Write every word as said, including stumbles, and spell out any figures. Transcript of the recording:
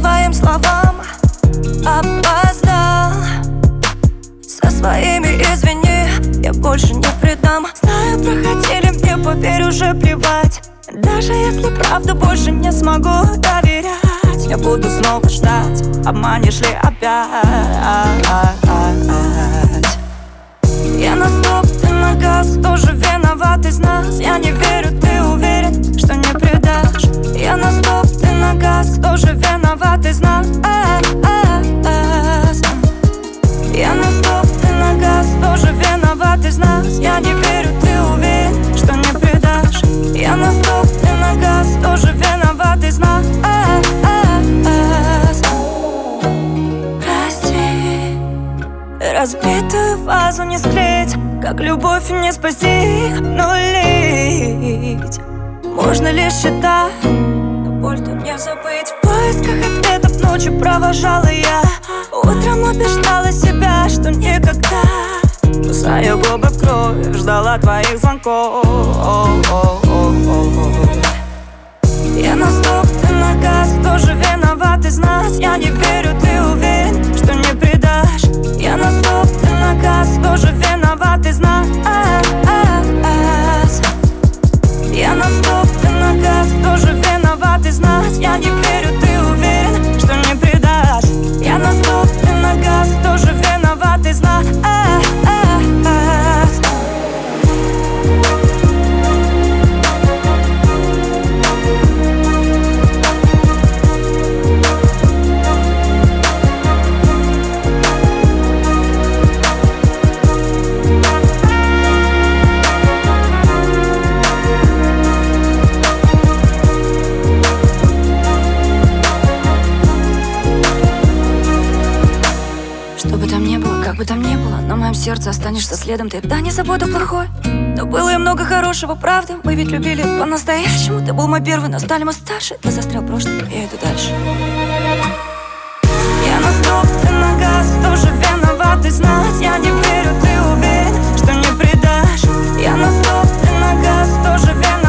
твоим словам опоздал. Со своими извини, я больше не предам. Знаю, проходили, мне поверь, уже плевать. Даже если правду больше не смогу доверять, я буду снова ждать, обманешь ли опять. Я на стоп, ты на газ, тоже виноват из нас. Я не верю, ты уверен, что не предашь. Я на стоп, ты на газ, тоже виноват из нас. Я на стоп, ты на газ, тоже виноват из нас. Я не верю, ты уверен, что не предашь. Я на стоп, ты на газ, тоже виноват из нас. Прости, разбитую вазу не склеить, как любовь не спасти, обнулить. Можно лишь считать, но боль тут не забыть. В поисках ответов ночью провожала я. Утром убеждала себя, что никогда. Кусая губы в кровь, ждала твоих звонков. Я на стоп, ты на газ, тоже виноват из нас. Я не верю, ты уверен, что не предашь. Я на стоп, ты на газ, тоже виноват из нас. Я на стоп, ты на газ, тоже виноват из нас. Я не верю, ты уверен, что не предашь. Я на стоп, ты на газ, тоже виноват из нас. Что бы там ни было, как бы там ни было, на моем сердце останешься следом ты. Да, не забуду плохой, но было и много хорошего, правда. Мы ведь любили по-настоящему. Ты был мой первый, но стали мы старше. Ты застрял в прошлом, я иду дальше. Я на стоп, ты на газ, тоже виноват из нас. Я не верю, ты уверен, что не предашь. Я на стоп, ты на газ, тоже виноват.